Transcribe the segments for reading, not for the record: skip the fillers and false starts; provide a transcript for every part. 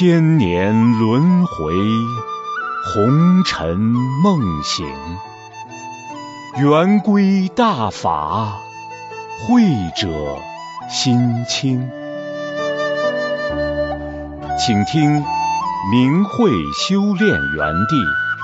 千年轮回，红尘梦醒。圆规大法，慧者心清。请听明慧修炼园地。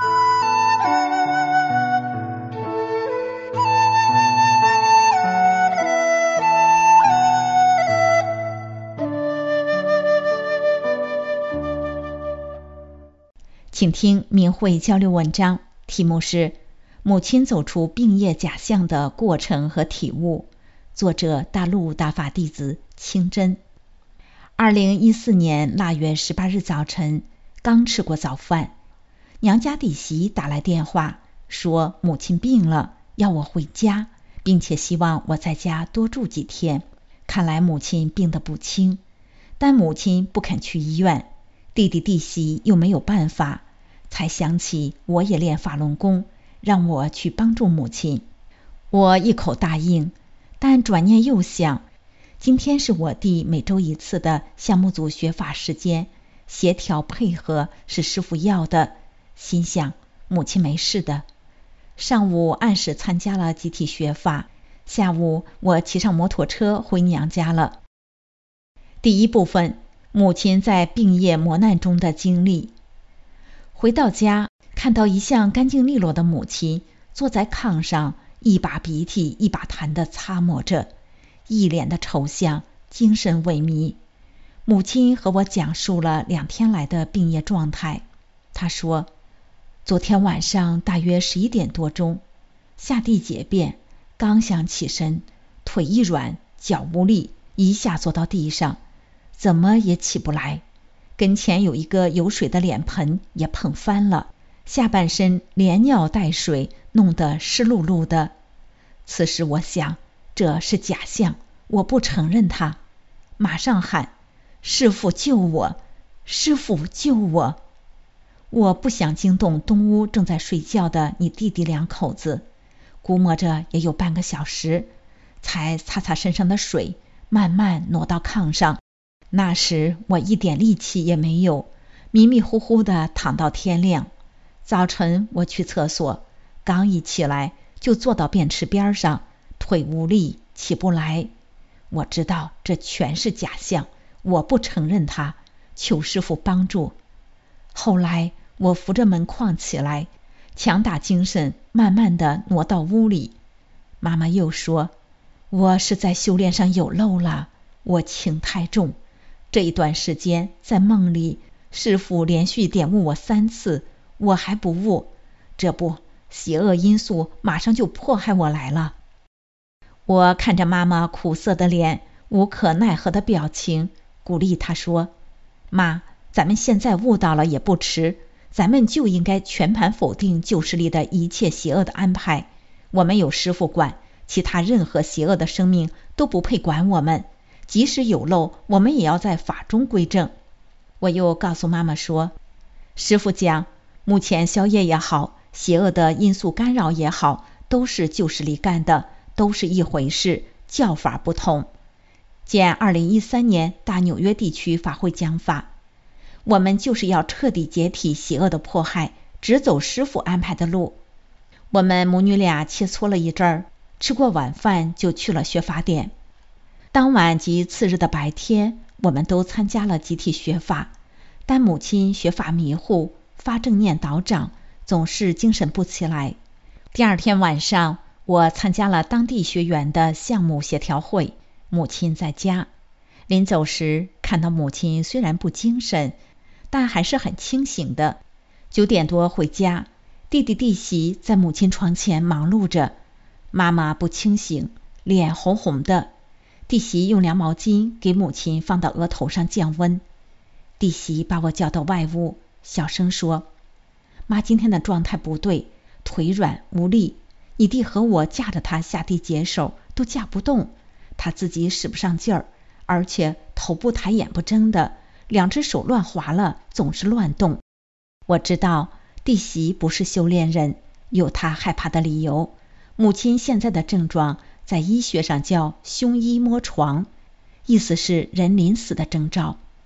请听明慧交流文章，题目是母亲走出病业假象的过程和体悟，作者大陆大法弟子清真。2014年腊月18日早晨，刚吃过早饭，娘家弟媳打来电话，说母亲病了，要我回家，并且希望我在家多住几天。看来母亲病得不轻，但母亲不肯去医院，弟弟弟媳又没有办法，才想起我也练法轮功，让我去帮助母亲。我一口答应，但转念又想，今天是我弟每周一次的项目组学法时间，协调配合是师父要的，心想母亲没事的。上午按时参加了集体学法，下午我骑上摩托车回娘家了。第一部分，母亲在病业磨难中的经历。回到家，看到一向干净利落的母亲坐在炕上，一把鼻涕一把痰地擦抹着，一脸的愁相，精神萎靡。母亲和我讲述了2天来的病业状态。她说，昨天晚上大约11点多钟，下地解便，刚想起身，腿一软，脚无力，一下坐到地上，怎么也起不来。跟前有一个有水的脸盆也碰翻了，下半身连尿带水，弄得湿漉漉的。此时我想，这是假象，我不承认它，马上喊，师父救我，师父救我。我不想惊动东屋正在睡觉的你弟弟2口子，估摸着也有半个小时，才擦擦身上的水，慢慢挪到炕上。那时我一点力气也没有，迷迷糊糊地躺到天亮。早晨我去厕所，刚一起来就坐到便池边上，腿无力，起不来。我知道这全是假象，我不承认它，求师父帮助。后来我扶着门框起来，强打精神，慢慢地挪到屋里。妈妈又说，我是在修炼上有漏了，我情太重。这一段时间在梦里，师父连续点悟我3次，我还不悟，这不，邪恶因素马上就迫害我来了。我看着妈妈苦涩的脸，无可奈何的表情，鼓励她说，妈，咱们现在悟到了也不迟，咱们就应该全盘否定旧势力的一切邪恶的安排，我们有师父管，其他任何邪恶的生命都不配管我们，即使有漏，我们也要在法中归正。我又告诉妈妈说，师父讲，目前宵夜也好，邪恶的因素干扰也好，都是旧势力干的，都是一回事，教法不同。见2013年大纽约地区法会讲法，我们就是要彻底解体邪恶的迫害，只走师父安排的路。我们母女俩切磋了一阵儿，吃过晚饭就去了学法点。当晚及次日的白天，我们都参加了集体学法，但母亲学法迷糊，发正念倒掌，总是精神不起来。第2天晚上，我参加了当地学员的项目协调会，母亲在家。临走时，看到母亲虽然不精神，但还是很清醒的。9点多回家，弟弟弟媳在母亲床前忙碌着，妈妈不清醒，脸红红的。弟媳用凉毛巾给母亲放到额头上降温。弟媳把我叫到外屋，小声说，妈今天的状态不对，腿软无力，你弟和我架着他下地解手都架不动，他自己使不上劲儿，而且头不抬眼不睁的，2只手乱滑了，总是乱动。我知道弟媳不是修炼人，有她害怕的理由。母亲现在的症状在医学上叫胸医摸床，意思是人临死的征兆。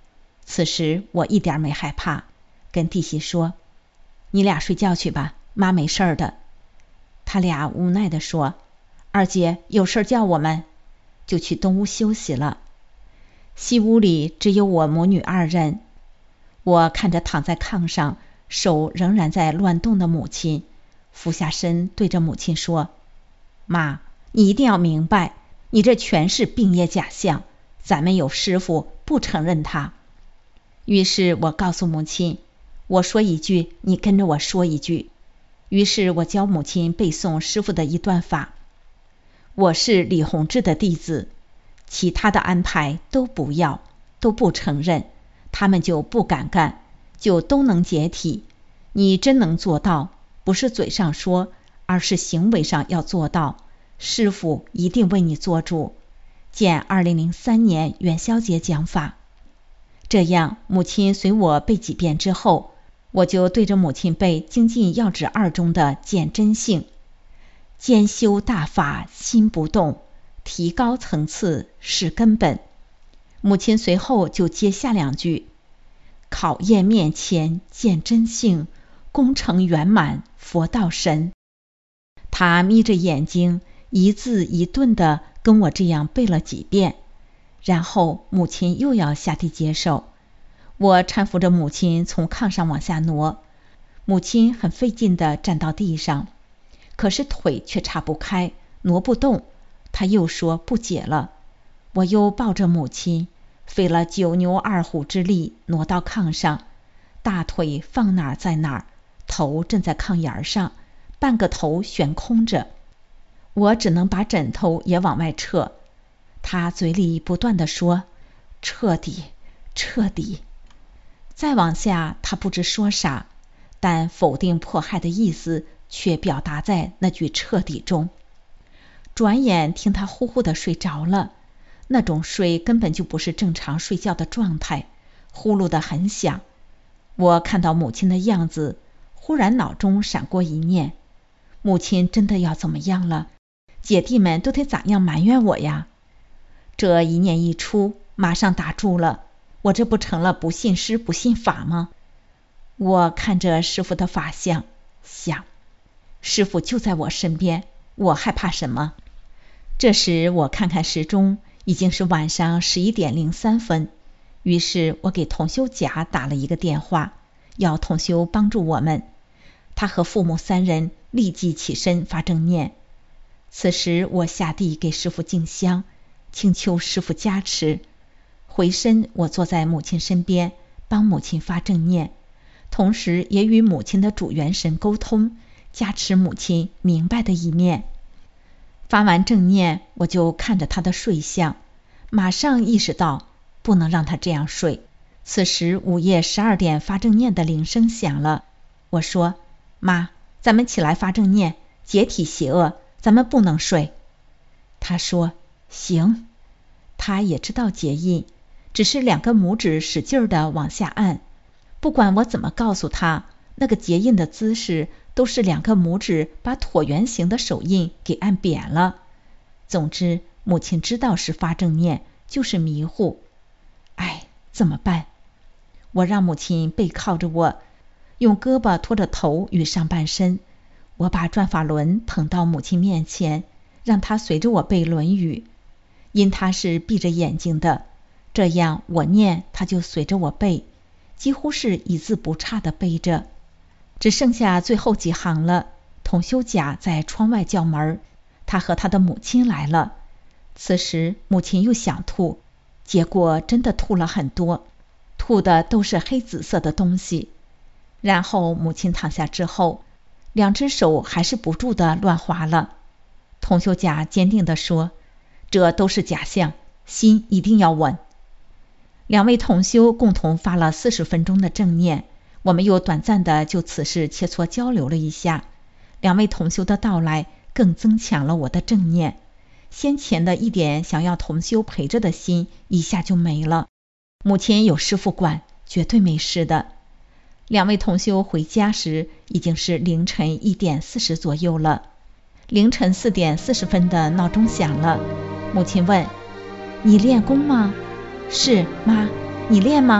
此时我一点没害怕，跟弟媳说：“你俩睡觉去吧，妈没事的。”他俩无奈地说：“二姐有事叫我们。”就去东屋休息了。西屋里只有我母女二人，我看着躺在炕上手仍然在乱动的母亲，俯下身对着母亲说：“妈，你一定要明白，你这全是病业假象，咱们有师傅不承认他。”于是我告诉母亲，我说一句，你跟着我说一句。于是我教母亲背诵师傅的一段法：我是李洪志的弟子，其他的安排都不要，都不承认，他们就不敢干，就都能解体。你真能做到，不是嘴上说，而是行为上要做到，师傅一定为你做主。见2003年元宵节讲法。这样母亲随我背几遍之后，我就对着母亲背《精进要旨2》中的见真性：兼修大法心不动，提高层次是根本。母亲随后就接下2句：考验面前见真性，功成圆满佛道神。她眯着眼睛一字一顿地跟我这样背了几遍，然后母亲又要下地接受。我搀扶着母亲从炕上往下挪，母亲很费劲地站到地上，可是腿却岔不开，挪不动。她又说不解了。我又抱着母亲，费了9牛2虎之力挪到炕上，大腿放哪儿在哪儿，头枕在炕沿上，半个头悬空着。我只能把枕头也往外撤。她嘴里不断地说：彻底，彻底。再往下她不知说啥，但否定迫害的意思却表达在那句彻底中。转眼听她呼呼地睡着了，那种睡根本就不是正常睡觉的状态，呼噜得很响。我看到母亲的样子，忽然脑中闪过一念：母亲真的要怎么样了？姐弟们都得咋样埋怨我呀？这一念一出，马上打住了，我这不成了不信师不信法吗？我看着师父的法相，想，师父就在我身边，我害怕什么？这时我看看时钟，已经是晚上11点03分。于是我给同修甲打了一个电话，要同修帮助我们。他和父母3人立即起身发正念。此时我下地给师父敬香，请求师父加持。回身我坐在母亲身边，帮母亲发正念，同时也与母亲的主元神沟通，加持母亲明白的一面。发完正念，我就看着他的睡相，马上意识到不能让他这样睡。此时午夜12点发正念的铃声响了。我说：妈，咱们起来发正念，解体邪恶，咱们不能睡。他说：行。他也知道结印，只是2个拇指使劲地往下按。不管我怎么告诉他，那个结印的姿势都是2个拇指把椭圆形的手印给按扁了。总之母亲知道是发正念，就是迷糊。哎，怎么办？我让母亲背靠着我，用胳膊托着头与上半身。我把转法轮捧到母亲面前，让她随着我背《论语》。因她是闭着眼睛的，这样我念她就随着我背，几乎是一字不差地背着。只剩下最后几行了，同修甲在窗外叫门，他和他的母亲来了。此时母亲又想吐，结果真的吐了很多，吐的都是黑紫色的东西。然后母亲躺下之后，2只手还是不住地乱划了。同修甲坚定地说：这都是假象，心一定要稳。2位同修共同发了40分钟的正念，我们又短暂的就此事切磋交流了一下。2位同修的到来更增强了我的正念，先前的一点想要同修陪着的心一下就没了。母亲有师父管，绝对没事的。2位同修回家时已经是凌晨1点40左右了。凌晨4点40分的闹钟响了，母亲问：你练功吗？是，妈。你练吗？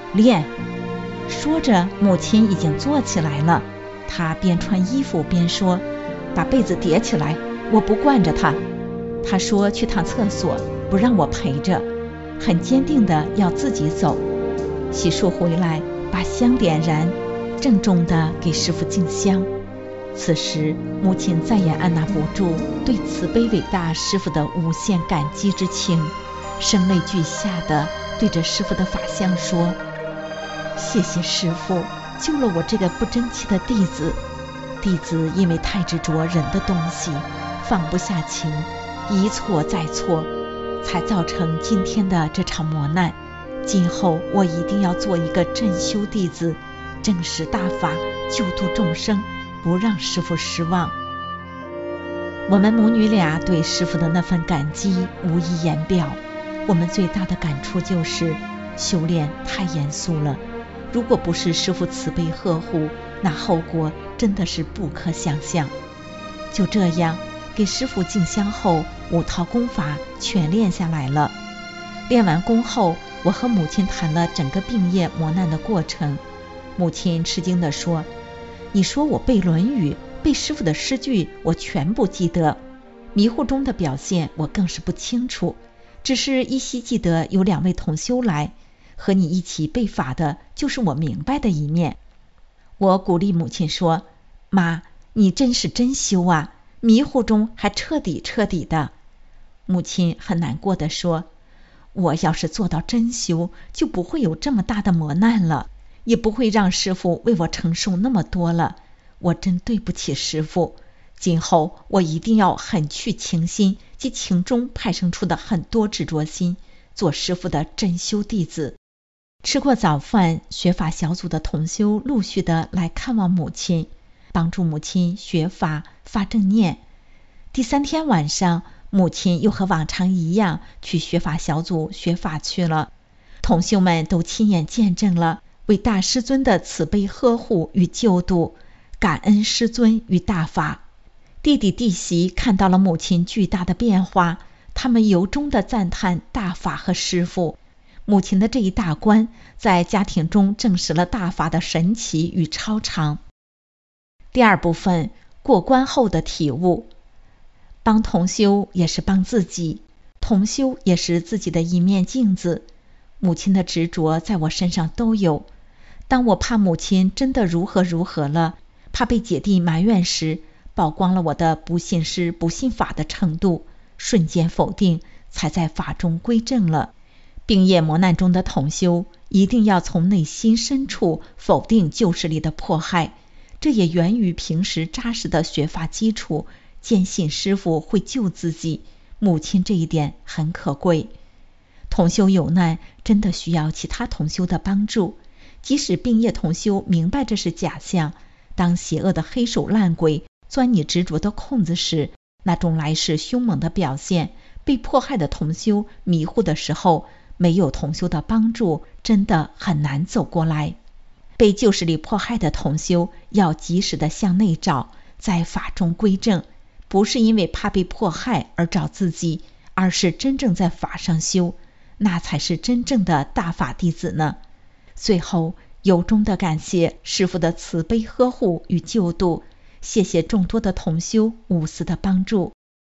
练。说着，母亲已经坐起来了。她边穿衣服边说：把被子叠起来，我不惯着她。她说去趟厕所，不让我陪着，很坚定的要自己走。洗漱回来，把香点燃，郑重的给师父敬香。此时母亲再也按捺不住对慈悲伟大师父的无限感激之情，声泪俱下的对着师父的法相说：谢谢师父救了我这个不争气的弟子。弟子因为太执着人的东西，放不下情，一错再错，才造成今天的这场磨难。今后我一定要做一个真修弟子，正实大法，救度众生，不让师父失望。我们母女俩对师父的那份感激无以言表。我们最大的感触就是修炼太严肃了，如果不是师父慈悲呵护，那后果真的是不可想象。就这样给师父敬香后，5套功法全练下来了。练完功后，我和母亲谈了整个病业磨难的过程。母亲吃惊地说：你说我背《论语》，背师父的诗句，我全不记得，迷糊中的表现我更是不清楚，只是依稀记得有2位同修来，和你一起背法的就是我明白的一面。我鼓励母亲说：妈，你真是真修啊，迷糊中还彻底的。母亲很难过地说：我要是做到真修，就不会有这么大的磨难了，也不会让师父为我承受那么多了。我真对不起师父，今后我一定要狠去情心及情中派生出的很多执着心，做师父的真修弟子。吃过早饭，学法小组的同修陆续的来看望母亲，帮助母亲学法发正念。第3天晚上，母亲又和往常一样去学法小组学法去了。同修们都亲眼见证了伟大师尊的慈悲呵护与救度，感恩师尊与大法。弟弟弟媳看到了母亲巨大的变化，他们由衷的赞叹大法和师父。母亲的这一大关，在家庭中证实了大法的神奇与超常。第2部分，过关后的体悟。帮同修也是帮自己，同修也是自己的一面镜子。母亲的执着在我身上都有。当我怕母亲真的如何了，怕被姐弟埋怨时，曝光了我的不信师不信法的程度，瞬间否定，才在法中归正了。病业磨难中的同修一定要从内心深处否定旧势力的迫害，这也源于平时扎实的学法基础，坚信师父会救自己，母亲这一点很可贵。同修有难，真的需要其他同修的帮助。即使病业同修明白这是假象，当邪恶的黑手烂鬼钻你执着的空子时，那种来势凶猛的表现，被迫害的同修迷糊的时候，没有同修的帮助，真的很难走过来。被旧势力迫害的同修要及时的向内找，在法中归正，不是因为怕被迫害而找自己，而是真正在法上修，那才是真正的大法弟子呢。最后由衷的感谢师父的慈悲呵护与救度，谢谢众多的同修无私的帮助。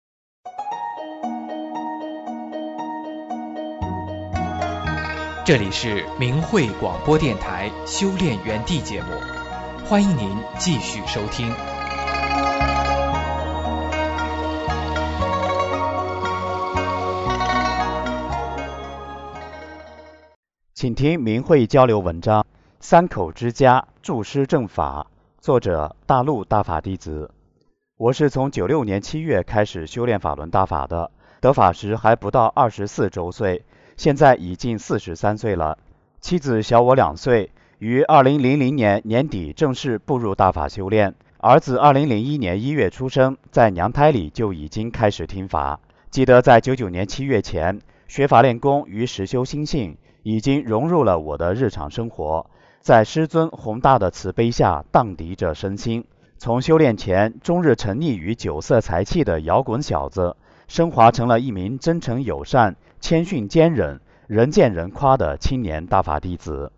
这里是明慧广播电台修炼园地节目，欢迎您继续收听。 请听明慧交流文章《三口之家助师正法》，作者大陆大法弟子。我是从96年7月开始修炼法轮大法的，得法时还不到24周岁，现在已近43岁了。妻子小我2岁，于2000年年底正式步入大法修炼。儿子2001年1月出生，在娘胎里就已经开始听法。记得在99年7月前，学法练功与实修心性已经融入了我的日常生活，在师尊宏大的慈悲下荡涤着身心。从修炼前终日沉溺于酒色财气的摇滚小子，升华成了一名真诚友善、谦逊坚忍、人见人夸的青年大法弟子。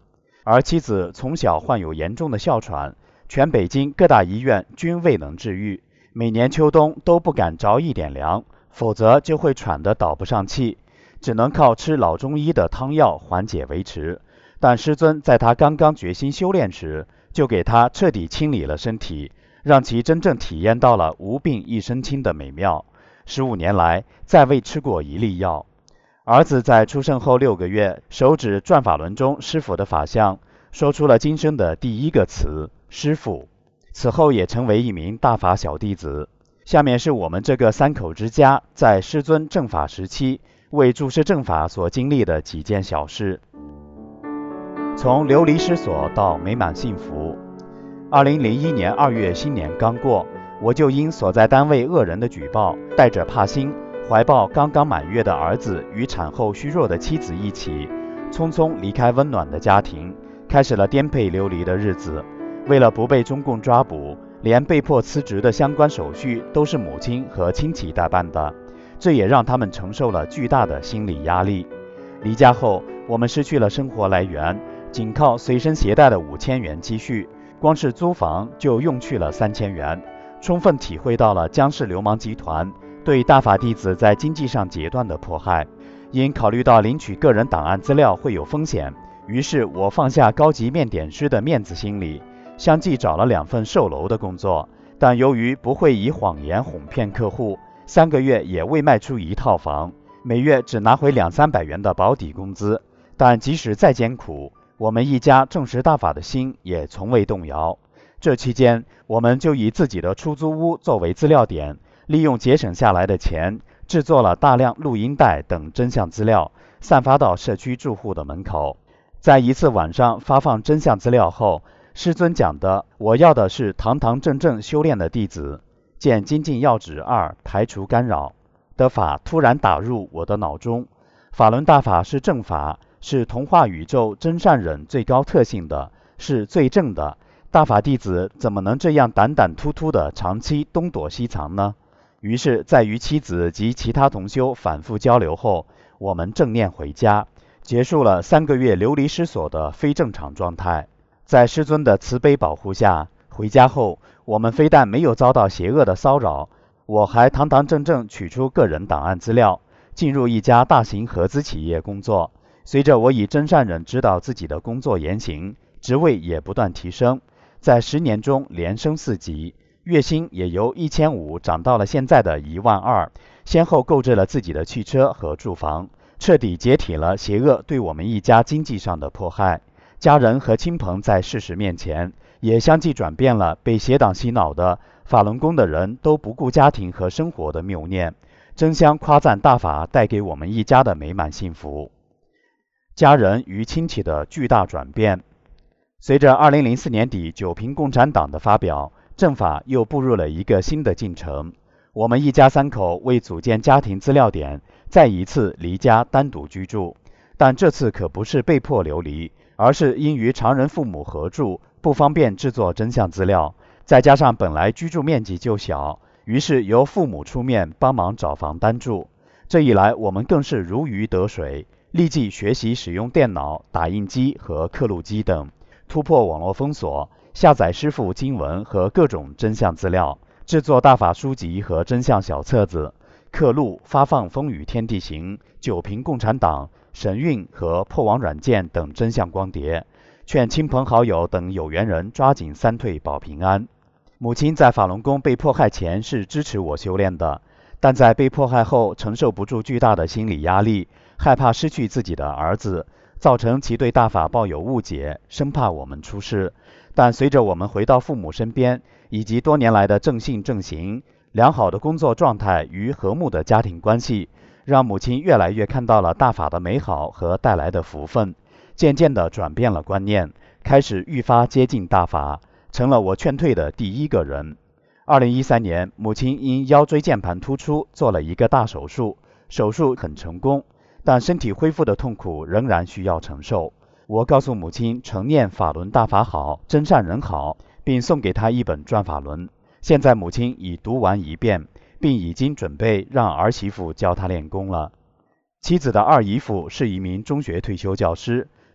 而妻子从小患有严重的哮喘，全北京各大医院均未能治愈，每年秋冬都不敢着一点凉，否则就会喘得倒不上气，只能靠吃老中医的汤药缓解维持。但师尊在他刚刚决心修炼时，就给他彻底清理了身体，让其真正体验到了无病一身轻的美妙。15年来再未吃过一粒药。儿子在出生后6个月，手指转法轮中师傅的法相，说出了今生的第一个词师傅，此后也成为一名大法小弟子。下面是我们这个3口之家在师尊正法时期为注释正法所经历的几件小事。从流离失所到美满幸福。2001年2月新年刚过，我就因所在单位恶人的举报，带着怕心，怀抱刚刚满月的儿子与产后虚弱的妻子一起，匆匆离开温暖的家庭，开始了颠沛流离的日子。为了不被中共抓捕，连被迫辞职的相关手续都是母亲和亲戚代办的，这也让他们承受了巨大的心理压力。离家后，我们失去了生活来源，仅靠随身携带的5000元积蓄，光是租房就用去了3000元，充分体会到了江氏流氓集团对大法弟子在经济上截断的迫害。因考虑到领取个人档案资料会有风险，于是我放下高级面点师的面子心理，相继找了2份售楼的工作，但由于不会以谎言哄骗客户，3个月也未卖出1套房，每月只拿回200-300元的保底工资。但即使再艰苦，我们一家正实大法的心也从未动摇。这期间，我们就以自己的出租屋作为资料点，利用节省下来的钱，制作了大量录音带等真相资料，散发到社区住户的门口。在一次晚上发放真相资料后，师尊讲的我要的是堂堂正正修炼的弟子，见精进要旨2排除干扰的法突然打入我的脑中。法轮大法是正法，是同化宇宙真善忍最高特性的，是最正的。大法弟子怎么能这样胆胆突突的长期东躲西藏呢？于是在与妻子及其他同修反复交流后，我们正念回家，结束了3个月流离失所的非正常状态。在师尊的慈悲保护下，回家后我们非但没有遭到邪恶的骚扰，我还堂堂正正取出个人档案资料，进入一家大型合资企业工作。随着我以真善忍指导自己的工作言行，职位也不断提升，在10年中连升4级，月薪也由1500涨到了现在的12000，先后购置了自己的汽车和住房，彻底解体了邪恶对我们一家经济上的迫害。家人和亲朋在事实面前也相继转变了被邪党洗脑的法轮功的人都不顾家庭和生活的谬念，争相夸赞大法带给我们一家的美满幸福。家人与亲戚的巨大转变。随着2004年底九平共产党的发表，正法又步入了一个新的进程。我们一家3口为组建家庭资料点，再一次离家单独居住，但这次可不是被迫流离，而是因与常人父母合住，不方便制作真相资料，再加上本来居住面积就小，于是由父母出面帮忙找房单住。这一来，我们更是如鱼得水，立即学习使用电脑、打印机和刻录机等，突破网络封锁，下载师父经文和各种真相资料，制作大法书籍和真相小册子，刻录发放《风雨天地行》、九平共产党、神韵和破网软件等真相光碟，劝亲朋好友等有缘人抓紧3退保平安。母亲在法轮功被迫害前是支持我修炼的，但在被迫害后承受不住巨大的心理压力，害怕失去自己的儿子，造成其对大法抱有误解，生怕我们出事。但随着我们回到父母身边，以及多年来的正信正行、良好的工作状态与和睦的家庭关系，让母亲越来越看到了大法的美好和带来的福分，渐渐地转变了观念，开始愈发接近大法，成了我劝退的第一个人。2013年，母亲因腰椎间盘突出做了一个大手术，手术很成功，但身体恢复的痛苦仍然需要承受。我告诉母亲承念法轮大法好，真善人好，并送给她一本转法轮。现在母亲已读完1遍，并已经准备让儿媳妇教她练功了。妻子的二姨父是一名中学退休教师，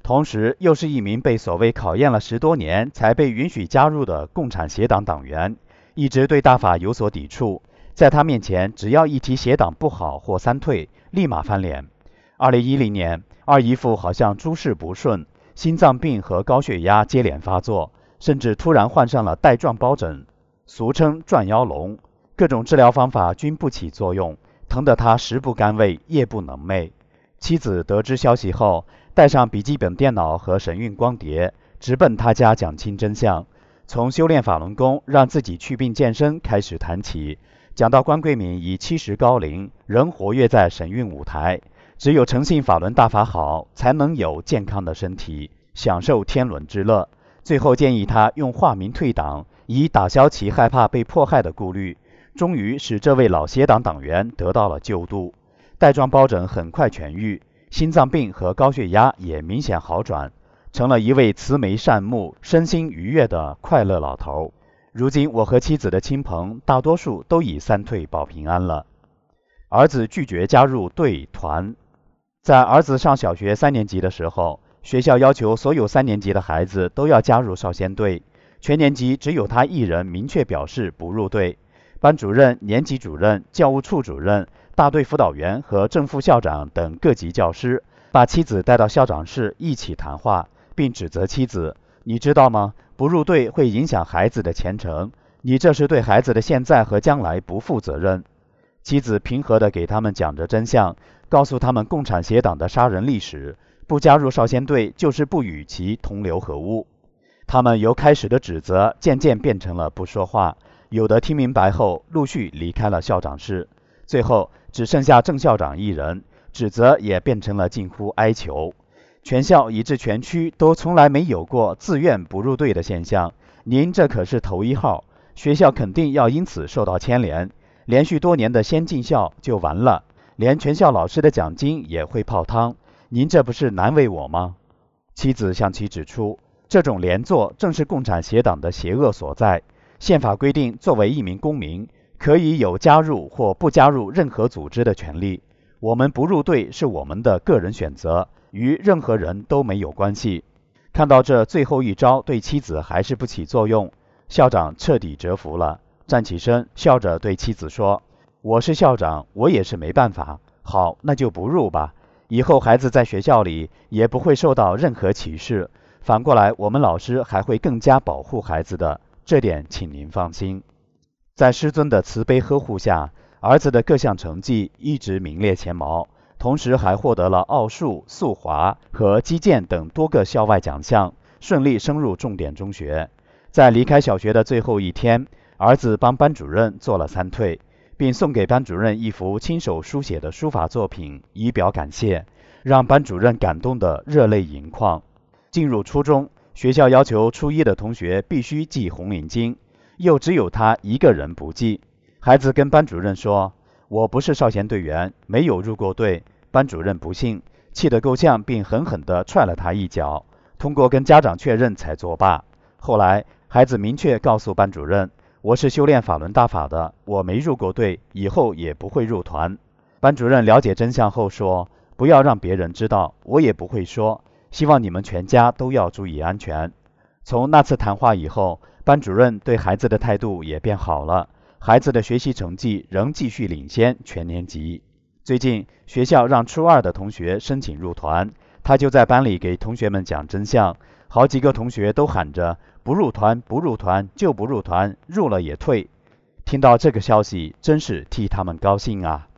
同时又是一名被所谓考验了10多年才被允许加入的共产协党党员，一直对大法有所抵触，在他面前只要一提协党不好或三退，立马翻脸。2010年，二姨父好像诸事不顺，心脏病和高血压接连发作，甚至突然患上了带状疱疹，俗称转腰龙，各种治疗方法均不起作用，疼得他食不甘味，夜不能寐。妻子得知消息后，带上笔记本电脑和神韵光碟，直奔他家讲清真相。从修炼法轮功让自己祛病健身开始谈起，讲到关桂敏已70高龄，仍活跃在神韵舞台，只有诚信法轮大法好，才能有健康的身体，享受天伦之乐。最后建议他用化名退党，以打消其害怕被迫害的顾虑，终于使这位老协党党员得到了救度。带状疱疹很快痊愈，心脏病和高血压也明显好转，成了一位慈眉善目、身心愉悦的快乐老头。如今我和妻子的亲朋大多数都已三退保平安了。儿子拒绝加入队团。在儿子上小学3年级的时候，学校要求所有3年级的孩子都要加入少先队，全年级只有他一人明确表示不入队。班主任、年级主任、教务处主任、大队辅导员和正副校长等各级教师把妻子带到校长室一起谈话，并指责妻子：你知道吗？不入队会影响孩子的前程，你这是对孩子的现在和将来不负责任。妻子平和地给他们讲着真相，告诉他们共产协党的杀人历史，不加入少先队就是不与其同流合污。他们由开始的指责渐渐变成了不说话，有的听明白后陆续离开了校长室，最后只剩下郑校长一人，指责也变成了近乎哀求。全校以至全区都从来没有过自愿不入队的现象，您这可是头一号，学校肯定要因此受到牵连，连续多年的先进校就完了，连全校老师的奖金也会泡汤，您这不是难为我吗？妻子向其指出，这种连坐正是共产协党的邪恶所在。宪法规定，作为一名公民，可以有加入或不加入任何组织的权利。我们不入队是我们的个人选择，与任何人都没有关系。看到这最后一招对妻子还是不起作用，校长彻底折服了，站起身，笑着对妻子说：我是校长，我也是没办法。好，那就不入吧。以后孩子在学校里也不会受到任何歧视，反过来我们老师还会更加保护孩子的，这点请您放心。在师尊的慈悲呵护下，儿子的各项成绩一直名列前茅，同时还获得了奥数、速滑和击剑等多个校外奖项，顺利升入重点中学。在离开小学的最后一天，儿子帮班主任做了三退，并送给班主任一幅亲手书写的书法作品以表感谢，让班主任感动得热泪盈眶。进入初中，学校要求初一的同学必须记红领巾，又只有他一个人不记。孩子跟班主任说：我不是少先队员，没有入过队。班主任不信，气得够呛，并狠狠地踹了他一脚，通过跟家长确认才作罢。后来孩子明确告诉班主任，我是修炼法轮大法的，我没入过队，以后也不会入团。班主任了解真相后说，不要让别人知道，我也不会说，希望你们全家都要注意安全。从那次谈话以后，班主任对孩子的态度也变好了，孩子的学习成绩仍继续领先全年级。最近学校让初二的同学申请入团，他就在班里给同学们讲真相，好几个同学都喊着不入团不入团就不入团，入了也退。听到这个消息，真是替他们高兴啊。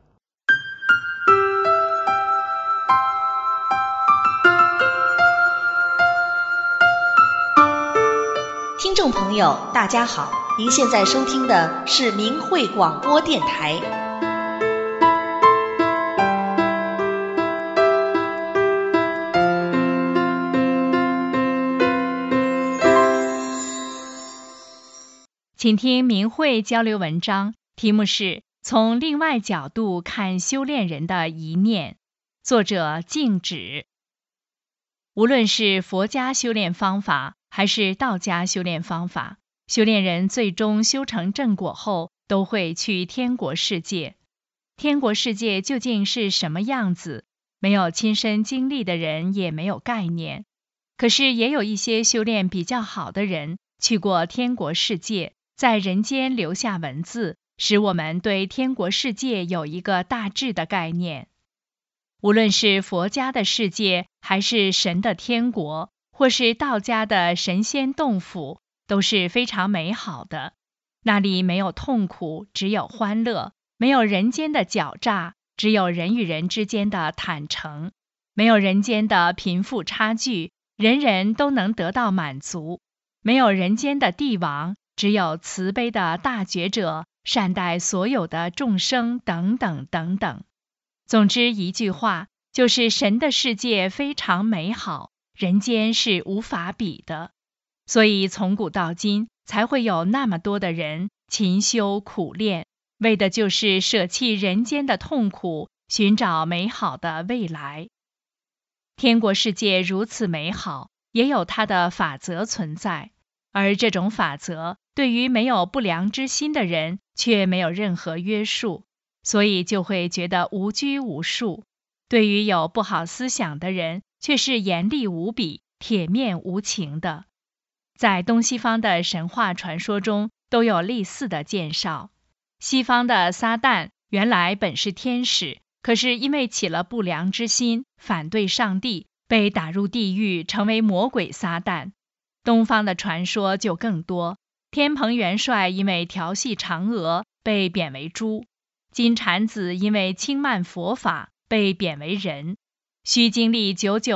听众朋友大家好，您现在收听的是明慧广播电台。 请听明慧交流文章，题目是从另外角度看修炼人的一念，作者静止。无论是佛家修炼方法还是道家修炼方法，修炼人最终修成正果后都会去天国世界。天国世界究竟是什么样子，没有亲身经历的人也没有概念， 可是也有一些修炼比较好的人，去过天国世界，在人间留下文字，使我们对天国世界有一个大致的概念。无论是佛家的世界，还是神的天国，或是道家的神仙洞府，都是非常美好的。那里没有痛苦，只有欢乐；没有人间的狡诈，只有人与人之间的坦诚；没有人间的贫富差距，人人都能得到满足；没有人间的帝王，只有慈悲的大觉者，善待所有的众生，等等等等。总之一句话，就是神的世界非常美好，人间是无法比的。所以从古到今，才会有那么多的人勤修苦练，为的就是舍弃人间的痛苦，寻找美好的未来。天国世界如此美好，也有它的法则存在，而这种法则对于没有不良之心的人却没有任何约束，所以就会觉得无拘无束；对于有不好思想的人，却是严厉无比、铁面无情的。在东西方的神话传说中都有类似的介绍。西方的撒旦原来本是天使，可是因为起了不良之心，反对上帝，被打入地狱，成为魔鬼撒旦。东方的传说就更多，天蓬元帅因为调戏嫦娥，被贬为猪；金蝉子因为轻慢佛法，被贬为人，需经历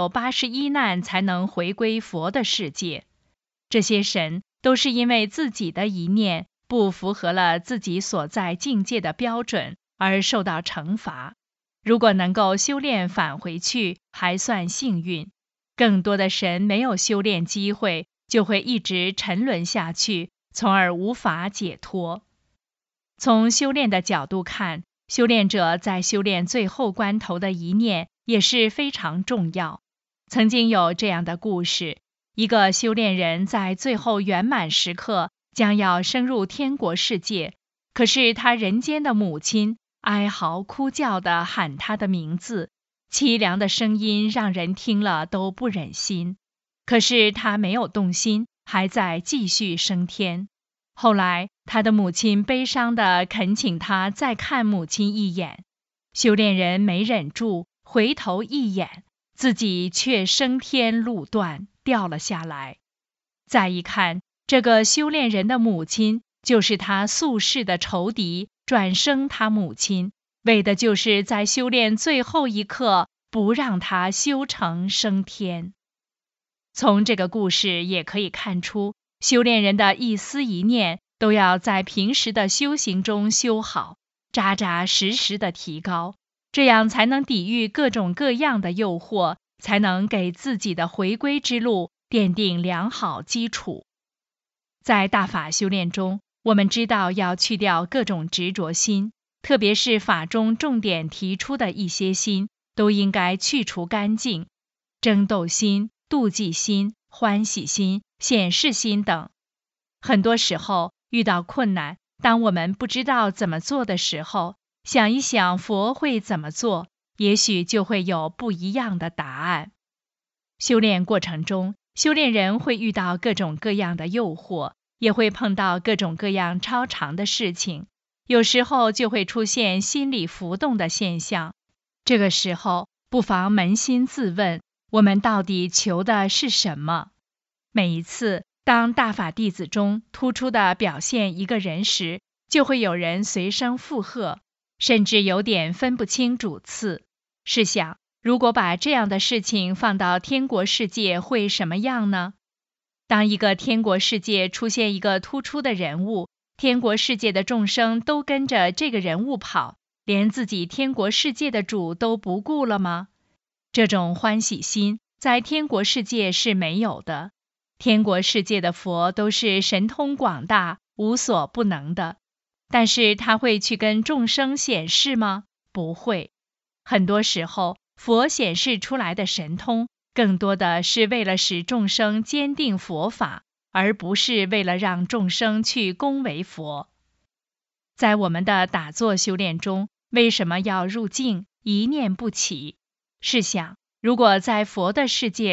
981难才能回归佛的世界。这些神都是因为自己的一念不符合了自己所在境界的标准而受到惩罚。如果能够修炼返回去，还算幸运；更多的神没有修炼机会，就会一直沉沦下去，从而无法解脱。从修炼的角度看，修炼者在修炼最后关头的一念也是非常重要。曾经有这样的故事，一个修炼人在最后圆满时刻将要升入天国世界，可是他人间的母亲哀嚎哭叫地喊他的名字，凄凉的声音让人听了都不忍心。可是他没有动心，还在继续升天。后来他的母亲悲伤地恳请他再看母亲一眼，修炼人没忍住，回头一眼，自己却升天路断，掉了下来。再一看，这个修炼人的母亲就是他宿世的仇敌，转生他母亲，为的就是在修炼最后一刻不让他修成升天。从这个故事也可以看出，修炼人的一思一念都要在平时的修行中修好，扎扎实实的提高，这样才能抵御各种各样的诱惑，才能给自己的回归之路奠定良好基础。在大法修炼中，我们知道要去掉各种执着心，特别是法中重点提出的一些心，都应该去除干净，争斗心、妒忌心、欢喜心、显示心等。很多时候遇到困难，当我们不知道怎么做的时候，想一想佛会怎么做，也许就会有不一样的答案。修炼过程中，修炼人会遇到各种各样的诱惑，也会碰到各种各样超常的事情，有时候就会出现心理浮动的现象。这个时候不妨扪心自问，我们到底求的是什么？每一次当大法弟子中突出的表现一个人时，就会有人随声附和，甚至有点分不清主次。试想，如果把这样的事情放到天国世界会什么样呢？当一个天国世界出现一个突出的人物，天国世界的众生都跟着这个人物跑，连自己天国世界的主都不顾了吗？这种欢喜心在天国世界是没有的。天国世界的佛都是神通广大，无所不能的，但是他会去跟众生显示吗？不会。很多时候佛显示出来的神通，更多的是为了使众生坚定佛法，而不是为了让众生去恭维佛。在我们的打坐修炼中，为什么要入静，一念不起？试想，如果在佛的世界里，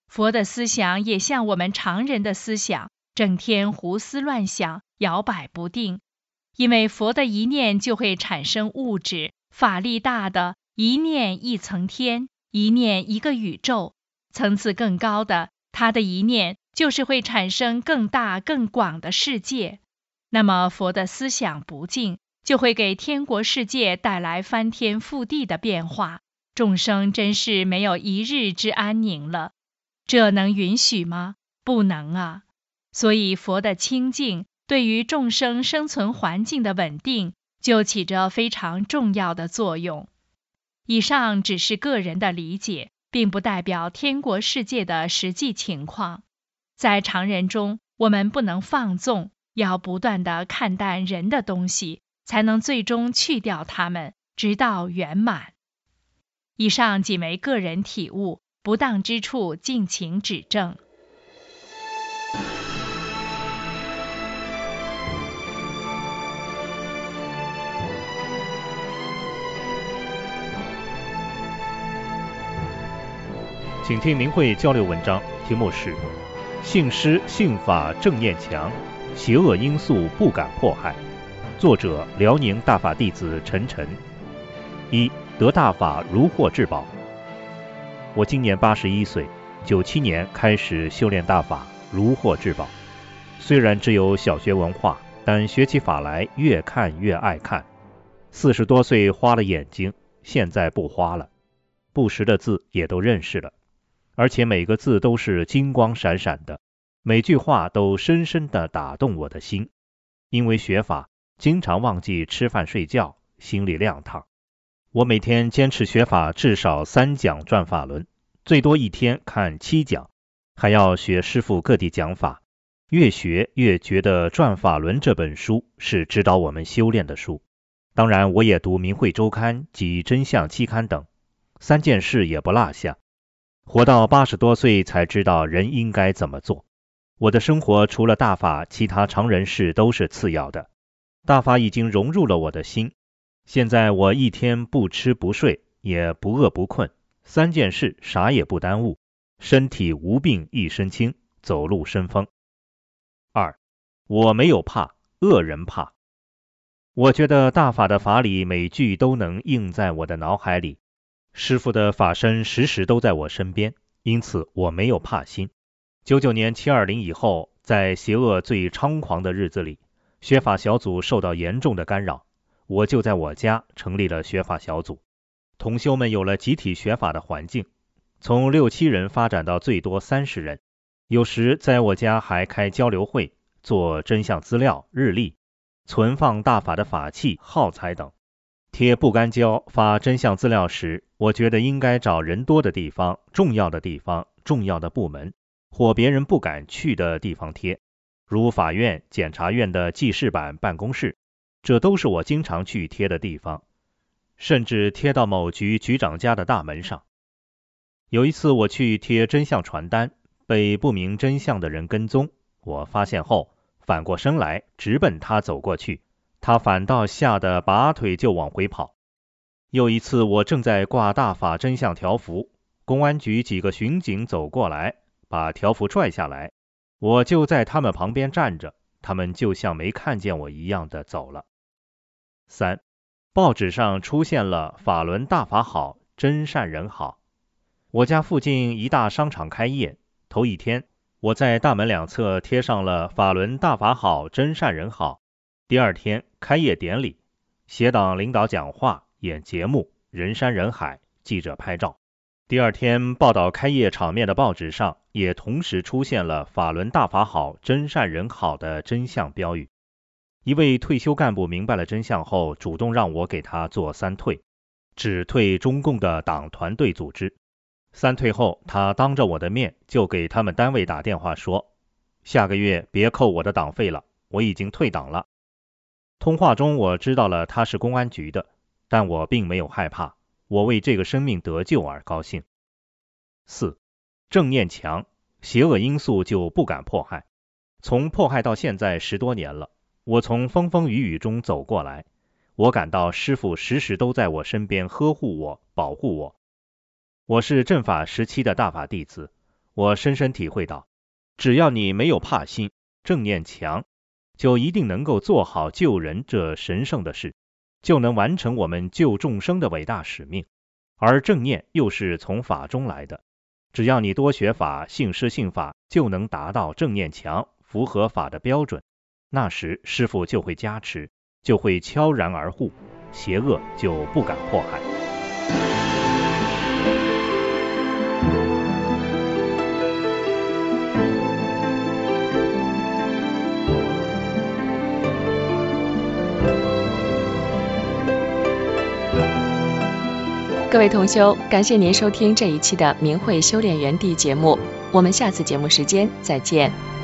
佛的思想也像我们常人的思想，整天胡思乱想，摇摆不定。因为佛的一念就会产生物质，法力大的，一念一层天，一念一个宇宙；层次更高的，他的一念就是会产生更大更广的世界。那么佛的思想不净，就会给天国世界带来翻天覆地的变化，众生真是没有一日之安宁了。这能允许吗？不能啊。所以佛的清净对于众生生存环境的稳定就起着非常重要的作用。以上只是个人的理解，并不代表天国世界的实际情况。在常人中，我们不能放纵，要不断地看淡人的东西，才能最终去掉它们，直到圆满。以上仅为个人体悟，不当之处敬请指正。 请听明慧交流文章，题目是信师信法正念强，邪恶因素不敢迫害。作者辽宁大法弟子陈晨。一、得大法如获至宝。我今年81岁，97年开始修炼大法，如获至宝。虽然只有小学文化，但学起法来越看越爱看。40多岁花了眼睛，现在不花了，不识的字也都认识了。而且每个字都是金光闪闪的，每句话都深深地打动我的心。因为学法，经常忘记吃饭睡觉，心里亮堂。我每天坚持学法至少3讲转法轮，最多一天看7讲，还要学师父各地讲法。越学越觉得转法轮这本书是指导我们修炼的书。当然我也读明慧周刊及真相期刊等，3件事也不落下。活到80多岁才知道人应该怎么做。我的生活除了大法，其他常人事都是次要的。大法已经融入了我的心。现在我一天不吃不睡，也不饿不困，3件事啥也不耽误，身体无病一身轻，走路生风。2、我没有怕，恶人怕。我觉得大法的法理每句都能印在我的脑海里。师父的法身时时都在我身边，因此我没有怕心。99年720以后，在邪恶最猖狂的日子里，学法小组受到严重的干扰，我就在我家成立了学法小组。同修们有了集体学法的环境，从6、7人发展到最多30人。有时在我家还开交流会，做真相资料、日历，存放大法的法器、耗材等。贴不干胶发真相资料时，我觉得应该找人多的地方、重要的地方、重要的部门或别人不敢去的地方贴，如法院、检察院的记事板、办公室，这都是我经常去贴的地方，甚至贴到某局局长家的大门上。有一次我去贴真相传单，被不明真相的人跟踪，我发现后反过身来直奔他走过去，他反倒吓得拔腿就往回跑。又一次我正在挂大法真相条幅，公安局几个巡警走过来，把条幅拽下来，我就在他们旁边站着，他们就像没看见我一样的走了。3、报纸上出现了法轮大法好，真善人好。我家附近一大商场开业，头一天我在大门2侧贴上了法轮大法好，真善人好。第2天开业典礼，协党领导讲话、演节目，人山人海，记者拍照。第2天报道开业场面的报纸上也同时出现了法轮大法好，真善人好的真相标语。一位退休干部明白了真相后，主动让我给他做3退，只退中共的党团队组织。3退后，他当着我的面就给他们单位打电话说，下个月别扣我的党费了，我已经退党了。通话中我知道了他是公安局的，但我并没有害怕，我为这个生命得救而高兴。4、正念强，邪恶因素就不敢迫害。从迫害到现在10多年了，我从风风雨雨中走过来，我感到师父时时都在我身边呵护我、保护我。我是正法时期的大法弟子， 我深深体会到，只要你没有怕心，正念强，就一定能够做好救人这神圣的事，就能完成我们救众生的伟大使命。而正念又是从法中来的，只要你多学法，信师信法，就能达到正念强，符合法的标准。那时师父就会加持，就会悄然而护，邪恶就不敢迫害。 各位同修，感谢您收听这一期的明慧修炼园地节目，我们下次节目时间再见。